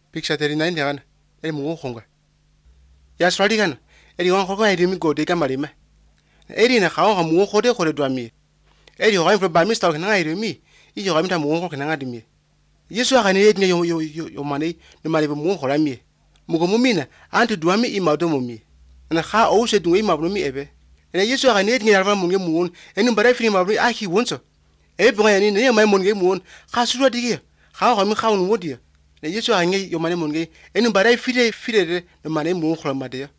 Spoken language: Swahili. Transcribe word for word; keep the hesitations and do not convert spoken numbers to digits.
picture thirty-nine yana e mu khonga ya swali kana e wang go iri mi go de ka malima e na ga go mu go de go le dwami e go ga ba mi sta ga na iri mi i go ga mi ta mu go ga dimi yesu ga ne ye yo yo yo mane ni male mu go la mi mu go mu mina anti dwami i ma do mu mi na ga o se dunga i ma bu mi ebe na yesu ga ne ye ya mu nge mu e ni bara fini ma bu a ki wonso e bu ga ni ne mai mu nge mu ga su ro dige ga go mi ga un wodi na yesu ga nge yo mane mu nge e ni bara fide fide de mane mu go la ma de